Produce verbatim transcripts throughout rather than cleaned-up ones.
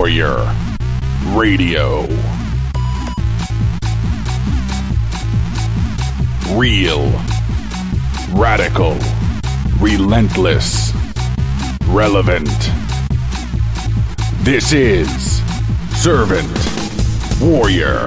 Warrior Radio. Real, radical, relentless, relevant. This is Servant Warrior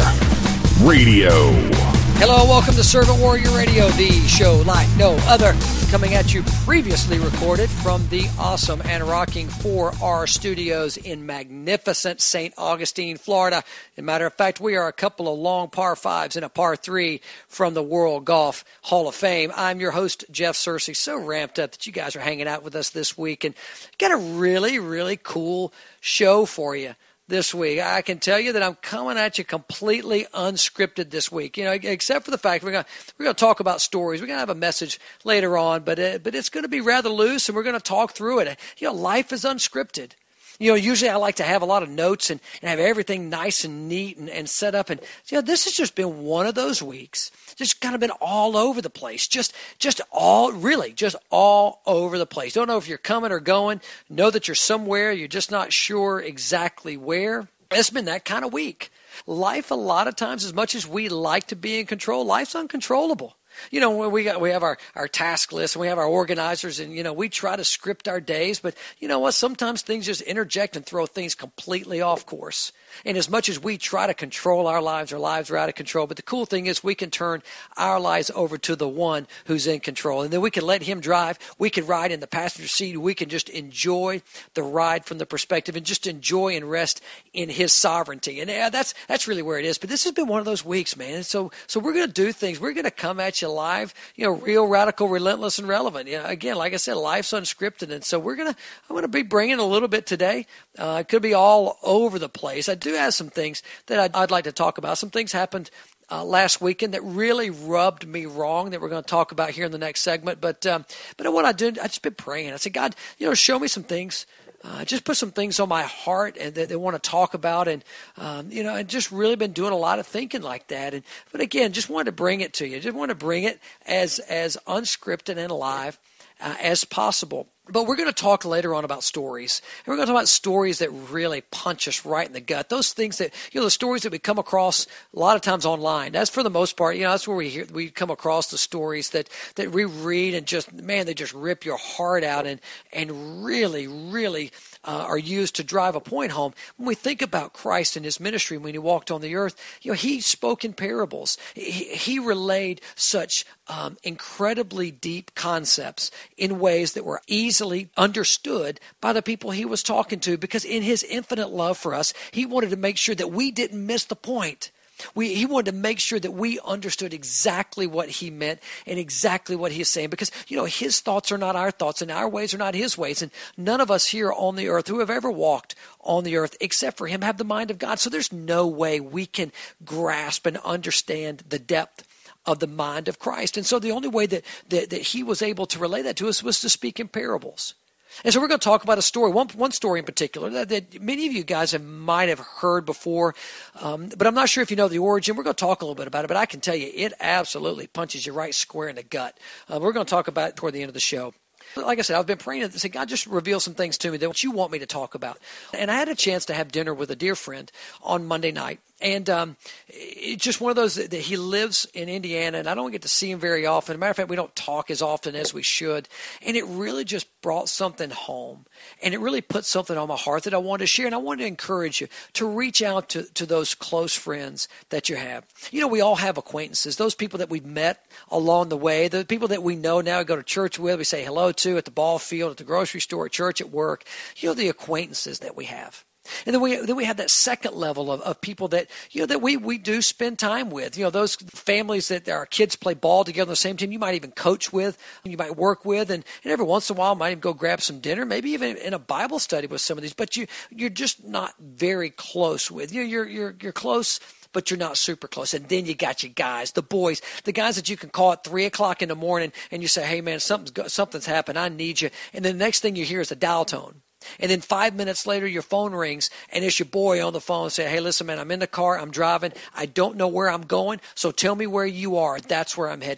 Radio. Hello and welcome to Servant Warrior Radio, the show like no other, coming at you previously recorded from the awesome and rocking four R studios in magnificent Saint Augustine, Florida. As a matter of fact, we are a couple of long par fives and a par three from the World Golf Hall of Fame. I'm your host, Jeff Searcy. So ramped up that you guys are hanging out with us this week, and got a really, really cool show for you this week. I can tell you that I'm coming at you completely unscripted this week, you know, except for the fact we're going to we're going to talk about stories. We're going to have a message later on, but uh, but it's going to be rather loose, and we're going to talk through it. You know, life is unscripted. You know, usually I like to have a lot of notes and, and have everything nice and neat and, and set up. And, you know, this has just been one of those weeks. Just kind of been all over the place. Just just all, really, just all over the place. Don't know if you're coming or going. Know that you're somewhere. You're just not sure exactly where. It's been that kind of week. Life, a lot of times, as much as we like to be in control, life's uncontrollable. You know, we got we have our, our task list and we have our organizers, and, you know, we try to script our days, but you know what? Sometimes things just interject and throw things completely off course. And as much as we try to control our lives, our lives are out of control. But the cool thing is we can turn our lives over to the one who's in control. And then we can let him drive. We can ride in the passenger seat. We can just enjoy the ride from the perspective and just enjoy and rest in his sovereignty. And yeah, that's that's really where it is. But this has been one of those weeks, man. And so so we're going to do things. We're going to come at you live, you know, real, radical, relentless, and relevant. You know, again, like I said, life's unscripted. And so we're going to, I'm going to be bringing a little bit today. Uh, it could be all over the place. I do have some things that I'd, I'd like to talk about. Some things happened uh, last weekend that really rubbed me wrong that we're going to talk about here in the next segment. But um, but what I did, I just been praying. I said, God, you know, show me some things. Uh, just put some things on my heart and that they want to talk about, and um, you know, and just really been doing a lot of thinking like that. And but again, just wanted to bring it to you. Just want to bring it as as unscripted and live uh, as possible. But we're going to talk later on about stories. And we're going to talk about stories that really punch us right in the gut. Those things that, you know, the stories that we come across a lot of times online. That's for the most part, you know, that's where we hear, we come across the stories that, that we read and just, man, they just rip your heart out and, and really, really uh, are used to drive a point home. When we think about Christ and his ministry when he walked on the earth, you know, he spoke in parables. He, he relayed such um, incredibly deep concepts in ways that were easy easily understood by the people he was talking to, because in his infinite love for us, he wanted to make sure that we didn't miss the point. We, he wanted to make sure that we understood exactly what he meant and exactly what he's saying, because, you know, his thoughts are not our thoughts and our ways are not his ways. And none of us here on the earth who have ever walked on the earth except for him have the mind of God. So there's no way we can grasp and understand the depth of the mind of Christ. And so the only way that, that, that he was able to relay that to us was to speak in parables. And so we're going to talk about a story, one, one story in particular that, that many of you guys have, might have heard before, um, but I'm not sure if you know the origin. We're going to talk a little bit about it, but I can tell you it absolutely punches you right square in the gut. Uh, we're going to talk about it toward the end of the show. Like I said, I've been praying and said, God, just reveal some things to me that you want me to talk about. And I had a chance to have dinner with a dear friend on Monday night. And um, it's just one of those that, that he lives in Indiana, and I don't get to see him very often. As a matter of fact, we don't talk as often as we should. And it really just brought something home. And it really put something on my heart that I wanted to share. And I wanted to encourage you to reach out to, to those close friends that you have. You know, we all have acquaintances, those people that we've met along the way, the people that we know now, we go to church with, we say hello to at the ball field, at the grocery store, at church, at work. You know, the acquaintances that we have. And then we then we have that second level of, of people that, you know, that we, we do spend time with. You know, those families that our kids play ball together on the same team, you might even coach with, you might work with, and, and every once in a while might even go grab some dinner, maybe even in a Bible study with some of these. But you you're just not very close with. You know, you're you're you're close, but you're not super close. And then you got your guys, the boys, the guys that you can call at three o'clock in the morning and you say, hey, man, something's something's happened. I need you. And then the next thing you hear is a dial tone. And then five minutes later, your phone rings, and it's your boy on the phone saying, hey, listen, man, I'm in the car. I'm driving. I don't know where I'm going, so tell me where you are. That's where I'm headed.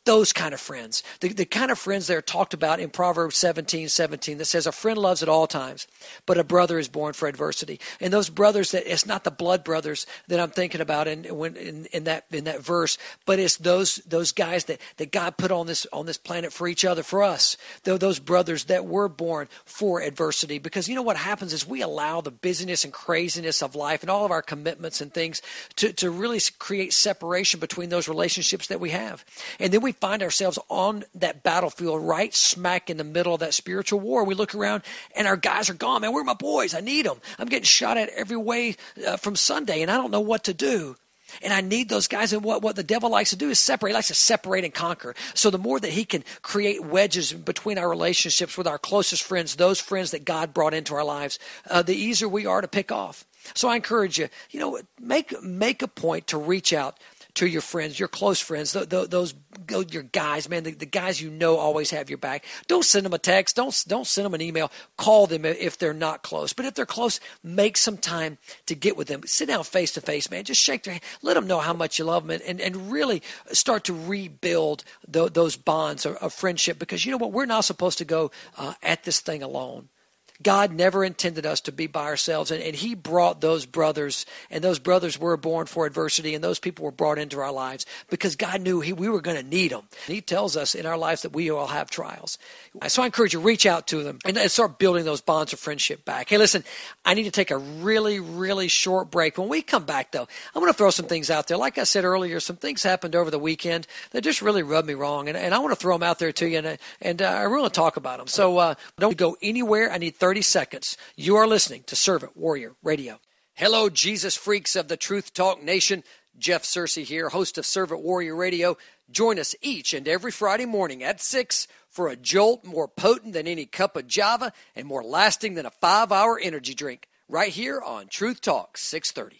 Those kind of friends, the, the kind of friends that are talked about in Proverbs seventeen seventeen that says a friend loves at all times, but a brother is born for adversity. And those brothers, that it's not the blood brothers that I'm thinking about in, when, in, in that in that verse, but it's those those guys that, that God put on this on this planet for each other, for us. They're those brothers that were born for adversity. Because you know what happens is we allow the busyness and craziness of life and all of our commitments and things to, to really create separation between those relationships that we have. And then we find ourselves on that battlefield right smack in the middle of that spiritual war. We look around and our guys are gone. Man, where are my boys? I need them. I'm getting shot at every way uh, from Sunday, and I don't know what to do. And I need those guys. And what, what the devil likes to do is separate. He likes to separate and conquer. So the more that he can create wedges between our relationships with our closest friends, those friends that God brought into our lives, uh, the easier we are to pick off. So I encourage you, you know, make make a point to reach out to your friends, your close friends, those, those your guys, man, the, the guys you know always have your back. Don't send them a text. Don't don't send them an email. Call them if they're not close. But if they're close, make some time to get with them. Sit down face to face, man. Just shake their hand. Let them know how much you love them, and, and really start to rebuild the, those bonds of, of friendship. Because you know what? We're not supposed to go uh, at this thing alone. God never intended us to be by ourselves, and, and he brought those brothers, and those brothers were born for adversity, and those people were brought into our lives because God knew he, we were going to need them. And he tells us in our lives that we all have trials. So I encourage you, reach out to them and, and start building those bonds of friendship back. Hey, listen, I need to take a really, really short break. When we come back, though, I'm going to throw some things out there. Like I said earlier, some things happened over the weekend that just really rubbed me wrong, and, and I want to throw them out there to you, and, and uh, I really want to talk about them. So uh, don't go anywhere. I need thirty seconds. You are listening to Servant Warrior Radio. Hello, Jesus freaks of the Truth Talk Nation. Jeff Searcy here, host of Servant Warrior Radio. Join us each and every Friday morning at six for a jolt more potent than any cup of Java and more lasting than a five-hour energy drink, right here on Truth Talk six thirty.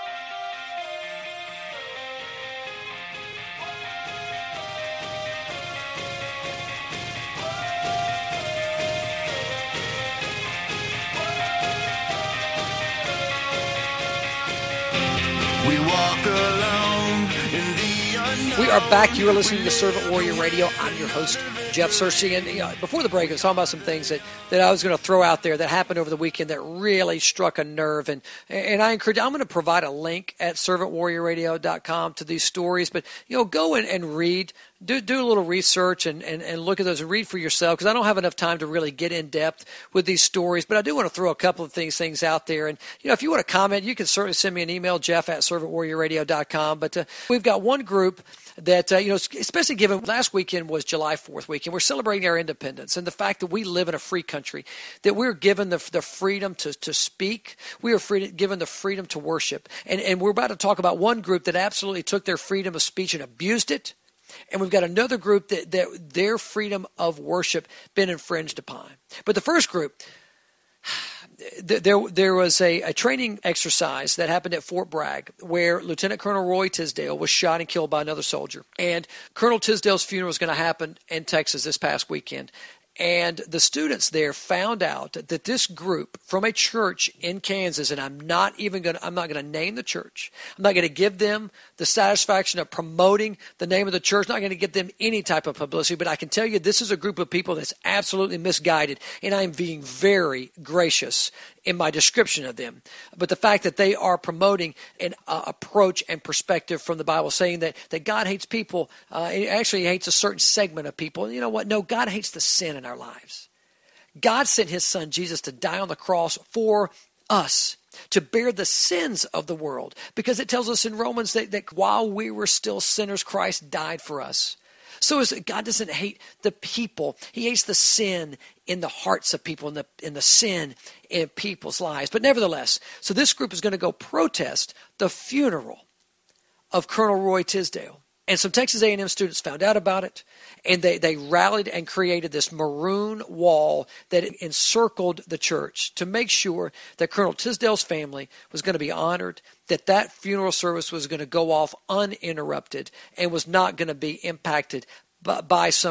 We walk alone in the unknown. We are back. You are listening to Servant Warrior Radio. I'm your host, Jeff Searcy. And you know, before the break, I was talking about some things that, that I was going to throw out there that happened over the weekend that really struck a nerve. And and I encourage, I'm going to provide a link at servant warrior radio dot com to these stories. But, you know, go in and read. Do do a little research and, and, and look at those and read for yourself, because I don't have enough time to really get in depth with these stories. But I do want to throw a couple of things things out there. And, you know, if you want to comment, you can certainly send me an email, Jeff at servant warrior radio dot com. But uh, we've got one group that, uh, you know, especially given last weekend was July fourth weekend. We're celebrating our independence and the fact that we live in a free country, that we're given the, the freedom to, to speak. We are free, given the freedom to worship. And, and we're about to talk about one group that absolutely took their freedom of speech and abused it. And we've got another group that, that their freedom of worship been infringed upon. But the first group, there there was a, a training exercise that happened at Fort Bragg where Lieutenant Colonel Roy Tisdale was shot and killed by another soldier. And Colonel Tisdale's funeral was going to happen in Texas this past weekend. And the students there found out that this group from a church in Kansas, and I'm not even going to, I'm not going to name the church. I'm not going to give them the satisfaction of promoting the name of the church. I'm not going to give them any type of publicity, but I can tell you this is a group of people that's absolutely misguided, and I'm being very gracious in my description of them. But the fact that they are promoting an uh, approach and perspective from the Bible, saying that, that God hates people, uh, he actually hates a certain segment of people. And you know what? No, God hates the sin in our lives. God sent his son Jesus to die on the cross for us, to bear the sins of the world, because it tells us in Romans that, that while we were still sinners, Christ died for us. So is, God doesn't hate the people. He hates the sin in the hearts of people, in the, in the sin in people's lives. But nevertheless, so this group is going to go protest the funeral of Colonel Roy Tisdale. And some Texas A and M students found out about it, and they, they rallied and created this maroon wall that encircled the church to make sure that Colonel Tisdale's family was going to be honored, that that funeral service was going to go off uninterrupted and was not going to be impacted by, by some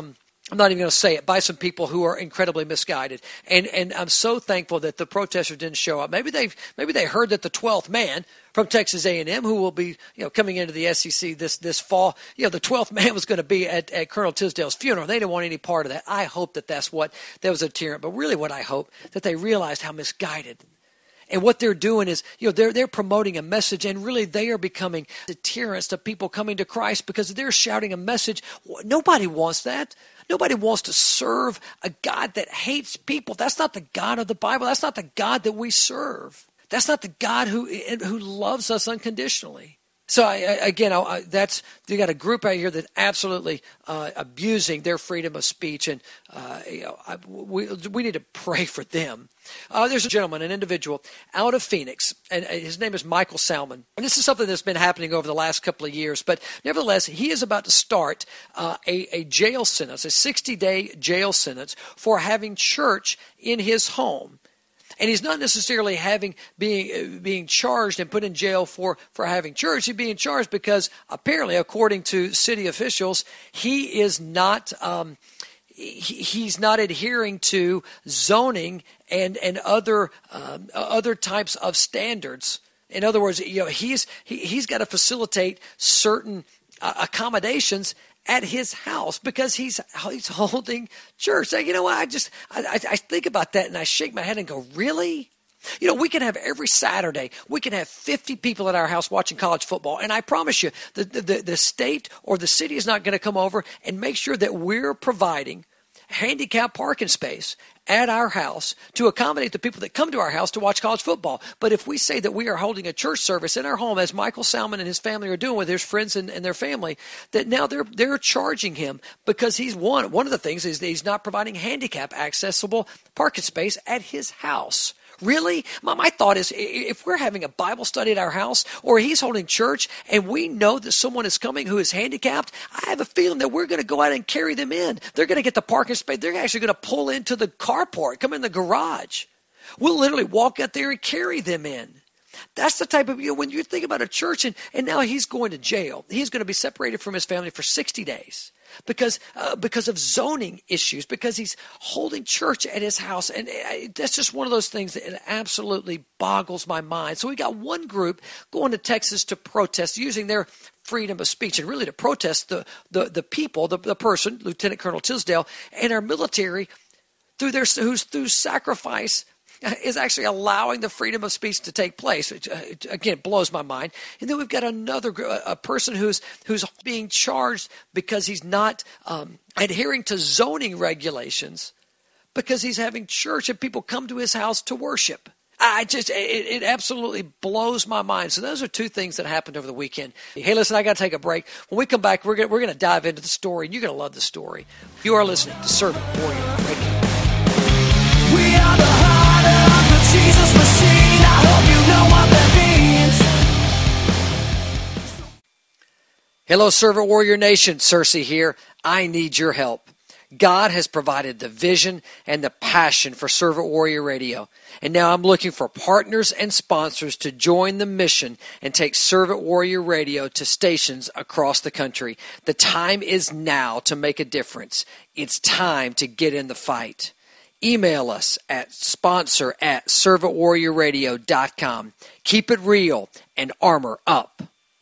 I'm not even going to say it, by some people who are incredibly misguided. And and I'm so thankful that the protesters didn't show up. Maybe they maybe they heard that the twelfth man from Texas A and M, who will be you know coming into the S E C this this fall, you know the twelfth man was going to be at, at Colonel Tisdale's funeral. They didn't want any part of that. I hope that that's what that was a deterrent. But really, what I hope that they realized how misguided. And what they're doing is, you know, they're they're promoting a message, and really they are becoming deterrents to people coming to Christ because they're shouting a message. Nobody wants that. Nobody wants to serve a God that hates people. That's not the God of the Bible. That's not the God that we serve. That's not the God who who loves us unconditionally. So I, I, again, I, that's you got a group out here that absolutely uh, abusing their freedom of speech, and uh, you know, I, we we need to pray for them. Uh, there's a gentleman, an individual out of Phoenix, and his name is Michael Salmon. And this is something that's been happening over the last couple of years, but nevertheless, he is about to start uh, a, a jail sentence, a sixty-day jail sentence for having church in his home. And he's not necessarily having being uh, being charged and put in jail for, for having church. He's being charged because apparently, according to city officials, he is not um, he, he's not adhering to zoning and and other um, other types of standards. In other words, you know he's he, he's got to facilitate certain uh, accommodations at his house because he's he's holding church. So, you know what? I just I, I think about that and I shake my head and go, really? You know, we can have every Saturday, we can have fifty people at our house watching college football. And I promise you, the the, the state or the city is not going to come over and make sure that we're providing handicapped parking space at our house to accommodate the people that come to our house to watch college football. But if we say that we are holding a church service in our home, as Michael Salmon and his family are doing with his friends and, and their family, that now they're they're charging him because he's one. One of the things is that he's not providing handicap accessible parking space at his house. Really? My, my thought is if we're having a Bible study at our house or he's holding church and we know that someone is coming who is handicapped, I have a feeling that we're going to go out and carry them in. They're going to get the parking space. They're actually going to pull into the carport, come in the garage. We'll literally walk out there and carry them in. That's the type of, you know, when you think about a church and, and now he's going to jail, he's going to be separated from his family for sixty days. Because uh, because of zoning issues, because he's holding church at his house. And uh, that's just one of those things that it absolutely boggles my mind. So we got one group going to Texas to protest using their freedom of speech and really to protest the the, the people, the, the person, Lieutenant Colonel Tisdale, and our military through their who's through sacrifice is actually allowing the freedom of speech to take place, which uh, again blows my mind. And then we've got another a person who's who's being charged because he's not um, adhering to zoning regulations because he's having church and people come to his house to worship. I just it, it absolutely blows my mind. So those are two things that happened over the weekend. Hey, listen, I got to take a break. When we come back, we're gonna, we're going to dive into the story, and you're going to love the story. You are listening to Servant Warrior Radio. We are the heart of the Jesus machine. I hope you know what that means. Hello, Servant Warrior Nation. Cersei here. I need your help. God has provided the vision and the passion for Servant Warrior Radio. And now I'm looking for partners and sponsors to join the mission and take Servant Warrior Radio to stations across the country. The time is now to make a difference. It's time to get in the fight. Email us at sponsor at servant warrior radio dot com. Keep it real and armor up.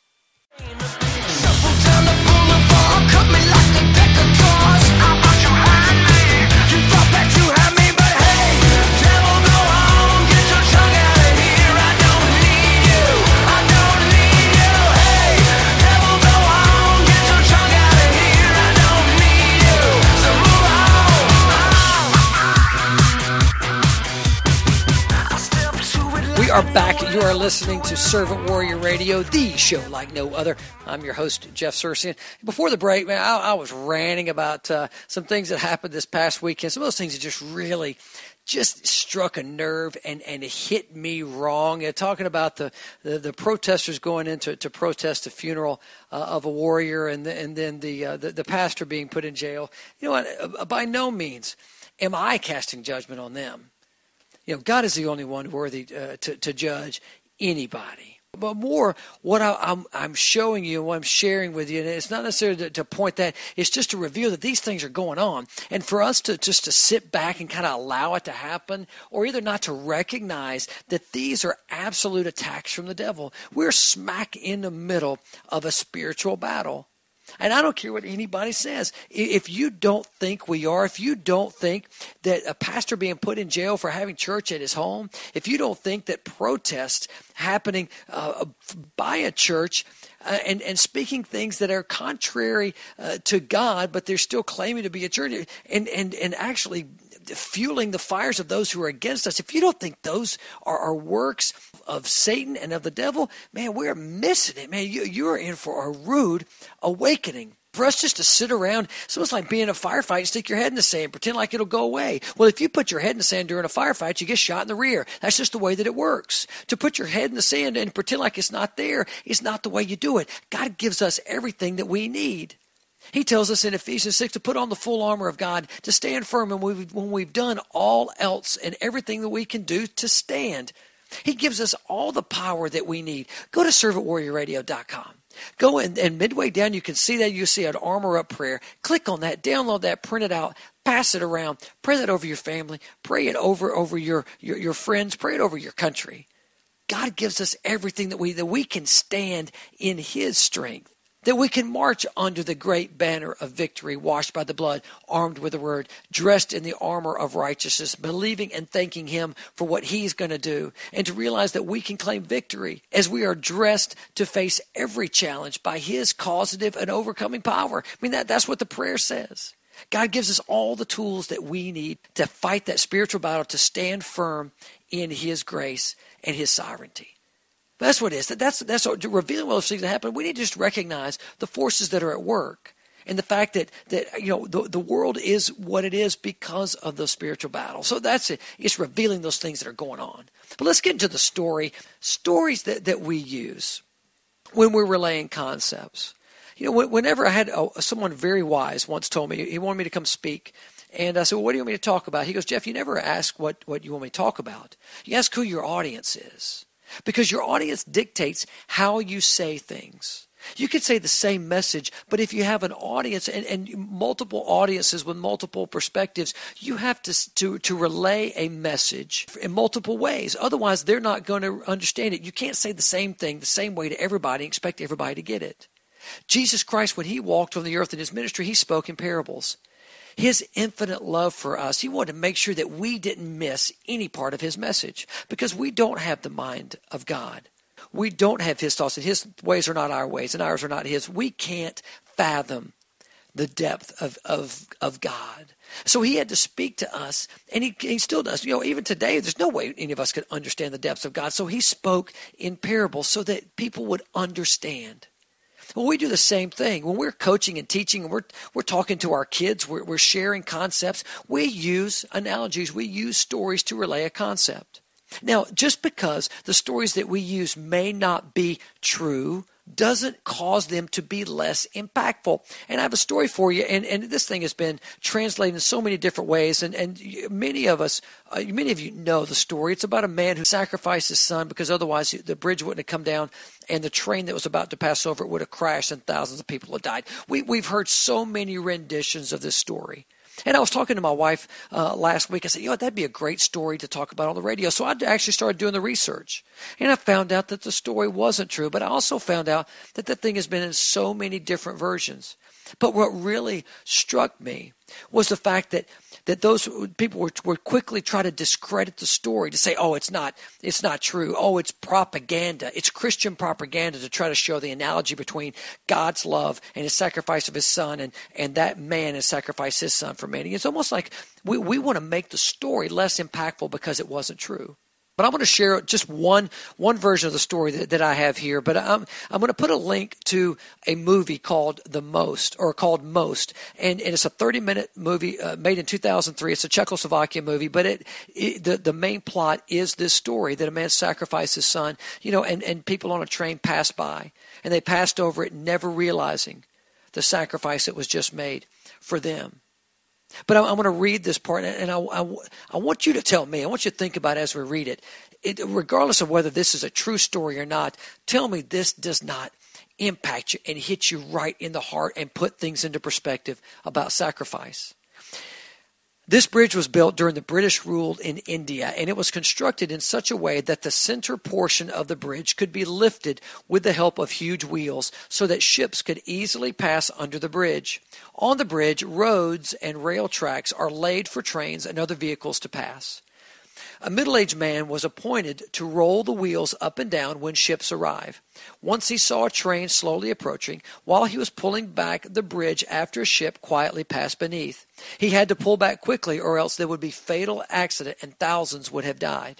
We are back. You are listening to Servant Warrior Radio, the show like no other. I'm your host, Jeff Cersei. Before the break, man, I, I was ranting about uh, some things that happened this past weekend. Some of those things that just really just struck a nerve and, and hit me wrong. Uh, talking about the, the, the protesters going in to, to protest the funeral uh, of a warrior and, the, and then the, uh, the the pastor being put in jail. You know what? Uh, by no means am I casting judgment on them. You know, God is the only one worthy uh, to, to judge anybody. But more, what I, I'm, I'm showing you, what I'm sharing with you, and it's not necessarily to, to point that, it's just to reveal that these things are going on. And for us to just to sit back and kind of allow it to happen, or either not to recognize that these are absolute attacks from the devil. We're smack in the middle of a spiritual battle. And I don't care what anybody says. If you don't think we are, if you don't think that a pastor being put in jail for having church at his home, if you don't think that protests happening uh, by a church uh, and, and speaking things that are contrary uh, to God, but they're still claiming to be a church, and, and, and actually fueling the fires of those who are against us, if you don't think those are, are works of Satan and of the devil, man, we're missing it. Man, you, you're in for a rude awakening. For us just to sit around, it's almost like being in a firefight and stick your head in the sand, pretend like it'll go away. Well, if you put your head in the sand during a firefight, you get shot in the rear. That's just the way that it works. To put your head in the sand and pretend like it's not there is not the way you do it. God gives us everything that we need. He tells us in Ephesians six to put on the full armor of God, to stand firm when we've, when we've done all else and everything that we can do to stand. He gives us all the power that we need. Go to servant warrior radio dot com. Go in, and midway down, you can see that. You see an armor up prayer. Click on that, download that, print it out, pass it around, pray that over your family, pray it over, over your, your, your friends, pray it over your country. God gives us everything that we, that we can stand in His strength, that we can march under the great banner of victory, washed by the blood, armed with the word, dressed in the armor of righteousness, believing and thanking Him for what He's going to do, and to realize that we can claim victory as we are dressed to face every challenge by His causative and overcoming power. I mean, that, that's what the prayer says. God gives us all the tools that we need to fight that spiritual battle, to stand firm in His grace and His sovereignty. That's what it is. That's, that's what, revealing all those things that happen. We need to just recognize the forces that are at work, and the fact that, that you know, the, the world is what it is because of the spiritual battle. So that's it. It's revealing those things that are going on. But let's get into the story, stories that, that we use when we're relaying concepts. You know, whenever I had oh, someone very wise once told me, he wanted me to come speak. And I said, well, what do you want me to talk about? He goes, Jeff, you never ask what, what you want me to talk about. You ask who your audience is. Because your audience dictates how you say things. You could say the same message, but if you have an audience and, and multiple audiences with multiple perspectives, you have to, to, to relay a message in multiple ways. Otherwise, they're not going to understand it. You can't say the same thing the same way to everybody and expect everybody to get it. Jesus Christ, when He walked on the earth in His ministry, He spoke in parables. His infinite love for us, He wanted to make sure that we didn't miss any part of His message, because we don't have the mind of God. We don't have His thoughts, and His ways are not our ways, and ours are not His. We can't fathom the depth of, of, of God. So He had to speak to us, and he, he still does. You know, even today, there's no way any of us could understand the depths of God. So He spoke in parables so that people would understand. Well, we do the same thing. When we're coaching and teaching, and we're we're talking to our kids, we're, we're sharing concepts, we use analogies, we use stories to relay a concept. Now, just because the stories that we use may not be true doesn't cause them to be less impactful. And I have a story for you, and, and this thing has been translated in so many different ways, and, and many of us, uh, many of you know the story. It's about a man who sacrificed his son because otherwise the bridge wouldn't have come down, and the train that was about to pass over it would have crashed, and thousands of people would have died. We, we've heard so many renditions of this story. And I was talking to my wife uh, last week. I said, you know, that'd be a great story to talk about on the radio. So I actually started doing the research. And I found out that the story wasn't true. But I also found out that the thing has been in so many different versions. But what really struck me was the fact that that those people were, were quickly trying to discredit the story, to say, oh, it's not, it's not true. Oh, it's propaganda. It's Christian propaganda, to try to show the analogy between God's love and His sacrifice of His son, and, and that man has sacrificed his son for many. It's almost like we, we want to make the story less impactful because it wasn't true. But I'm going to share just one one version of the story that, that I have here. But I'm I'm going to put a link to a movie called The Most, or called Most, and, and it's a thirty minute movie uh, made in two thousand three. It's a Czechoslovakian movie, but it, it the the main plot is this story that a man sacrificed his son, you know, and and people on a train passed by, and they passed over it, never realizing the sacrifice that was just made for them. But I'm, I'm going to read this part, and I, I, I want you to tell me, I want you to think about it as we read it. it, regardless of whether this is a true story or not, tell me this does not impact you and hit you right in the heart and put things into perspective about sacrifice. This bridge was built during the British rule in India, and it was constructed in such a way that the center portion of the bridge could be lifted with the help of huge wheels so that ships could easily pass under the bridge. On the bridge, roads and rail tracks are laid for trains and other vehicles to pass. A middle-aged man was appointed to roll the wheels up and down when ships arrive. Once he saw a train slowly approaching, while he was pulling back the bridge after a ship quietly passed beneath. He had to pull back quickly or else there would be a fatal accident and thousands would have died.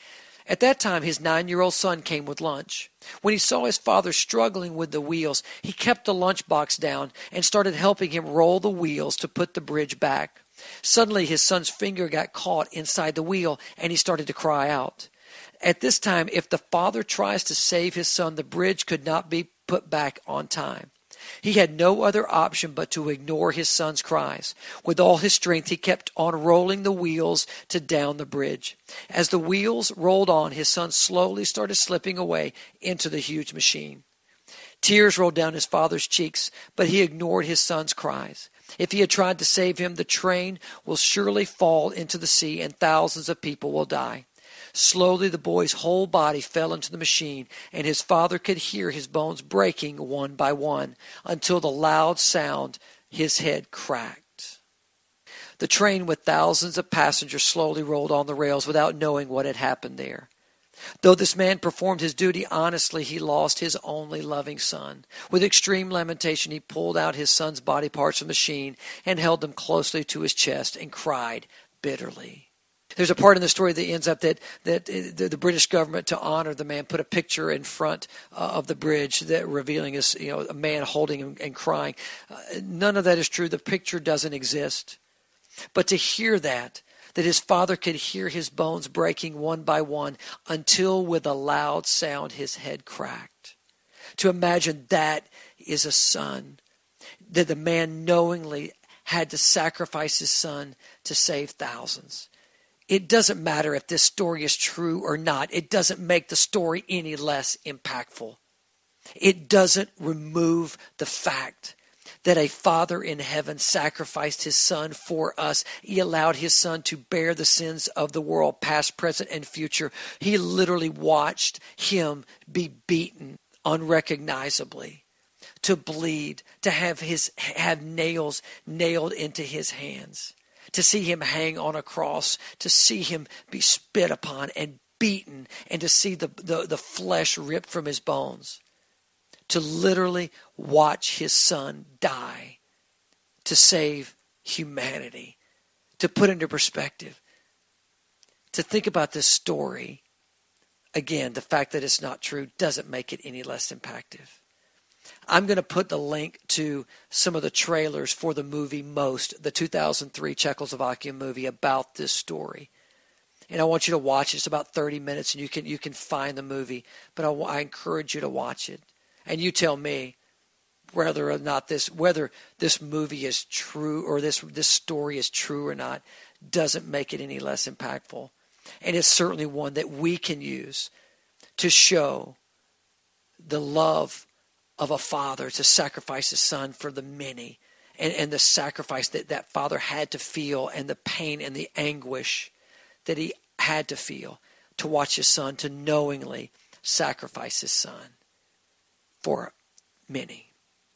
At that time, his nine-year-old son came with lunch. When he saw his father struggling with the wheels, he kept the lunchbox down and started helping him roll the wheels to put the bridge back. Suddenly, his son's finger got caught inside the wheel, and he started to cry out. At this time, if the father tries to save his son, the bridge could not be put back on time. He had no other option but to ignore his son's cries. With all his strength, he kept on rolling the wheels to down the bridge. As the wheels rolled on, his son slowly started slipping away into the huge machine. Tears rolled down his father's cheeks, but he ignored his son's cries. If he had tried to save him, the train will surely fall into the sea and thousands of people will die. Slowly, the boy's whole body fell into the machine, and his father could hear his bones breaking one by one until the loud sound his head cracked. The train with thousands of passengers slowly rolled on the rails without knowing what had happened there. Though this man performed his duty honestly, he lost his only loving son. With extreme lamentation, he pulled out his son's body parts from the machine and held them closely to his chest and cried bitterly. There's a part in the story that ends up that, that the, the British government, to honor the man, put a picture in front uh, of the bridge that revealing his, you know, a man holding him and crying. Uh, none of that is true. The picture doesn't exist. But to hear that, that his father could hear his bones breaking one by one until with a loud sound his head cracked. To imagine that is a son, that the man knowingly had to sacrifice his son to save thousands. It doesn't matter if this story is true or not. It doesn't make the story any less impactful. It doesn't remove the fact that a Father in heaven sacrificed his son for us. He allowed his son to bear the sins of the world, past, present, and future. He literally watched him be beaten unrecognizably, to bleed, to have his have nails nailed into his hands, to see him hang on a cross, to see him be spit upon and beaten, and to see the, the, the flesh ripped from his bones. To literally watch his son die to save humanity. To put into perspective, to think about this story, again, the fact that it's not true doesn't make it any less impactful. I'm going to put the link to some of the trailers for the movie Most, the two thousand three Czechoslovakian movie about this story. And I want you to watch it. It's about thirty minutes, and you can you can find the movie. But I, I encourage you to watch it. And you tell me whether or not this, whether this movie is true or this this story is true or not, doesn't make it any less impactful. And it's certainly one that we can use to show the love of a father to sacrifice his son for the many, and, and the sacrifice that that father had to feel, and the pain and the anguish that he had to feel to watch his son, to knowingly sacrifice his son for many.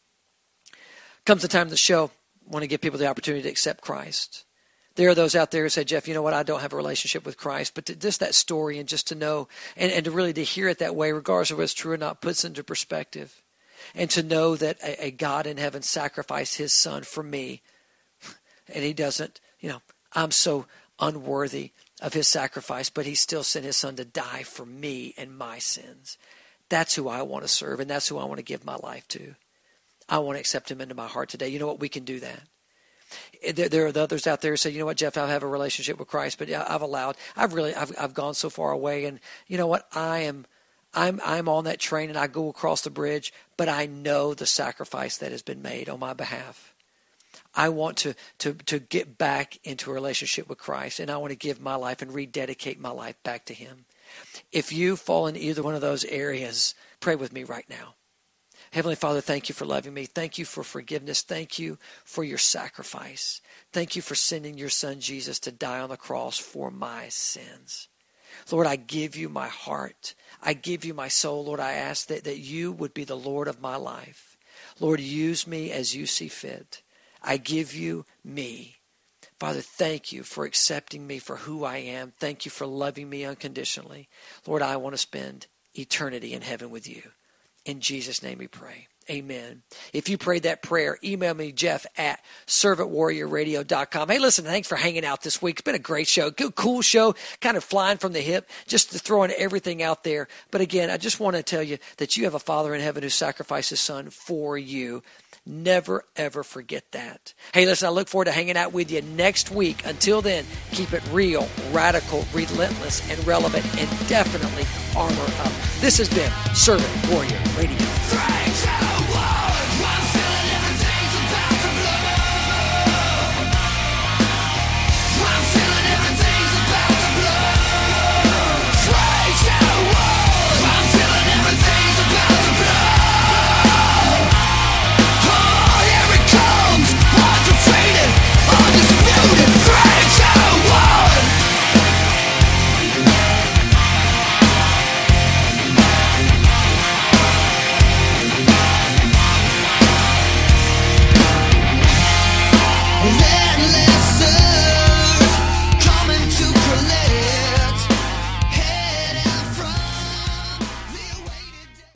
Comes the time of the show, I want to give people the opportunity to accept Christ. There are those out there who say, Jeff, you know what, I don't have a relationship with Christ. But to, just that story, and just to know, and, and to really to hear it that way, regardless of whether it's true or not, puts into perspective. And to know that a, a God in heaven sacrificed his son for me. And he doesn't, you know, I'm so unworthy of his sacrifice, but he still sent his son to die for me and my sins. That's who I want to serve, and that's who I want to give my life to. I want to accept him into my heart today. You know what? We can do that. There, there are the others out there who say, you know what, Jeff, I have a relationship with Christ, but I've allowed, I've really, I've, I've gone so far away, and you know what? I am, I'm, I'm on that train, and I go across the bridge, but I know the sacrifice that has been made on my behalf. I want to, to, to get back into a relationship with Christ, and I want to give my life and rededicate my life back to him. If you fall in either one of those areas, pray with me right now. Heavenly Father, thank you for loving me. Thank you for forgiveness. Thank you for your sacrifice. Thank you for sending your son Jesus to die on the cross for my sins. Lord, I give you my heart. I give you my soul. Lord, I ask that, that you would be the Lord of my life. Lord, use me as you see fit. I give you me. Father, thank you for accepting me for who I am. Thank you for loving me unconditionally. Lord, I want to spend eternity in heaven with you. In Jesus' name we pray. Amen. If you prayed that prayer, email me, Jeff at servant warrior radio dot com. Hey, listen, thanks for hanging out this week. It's been a great show. Good, cool show, kind of flying from the hip, just throwing everything out there. But again, I just want to tell you that you have a Father in heaven who sacrificed his son for you. Never, ever forget that. Hey, listen, I look forward to hanging out with you next week. Until then, keep it real, radical, relentless, and relevant, and definitely armor up. This has been Servant Warrior Radio.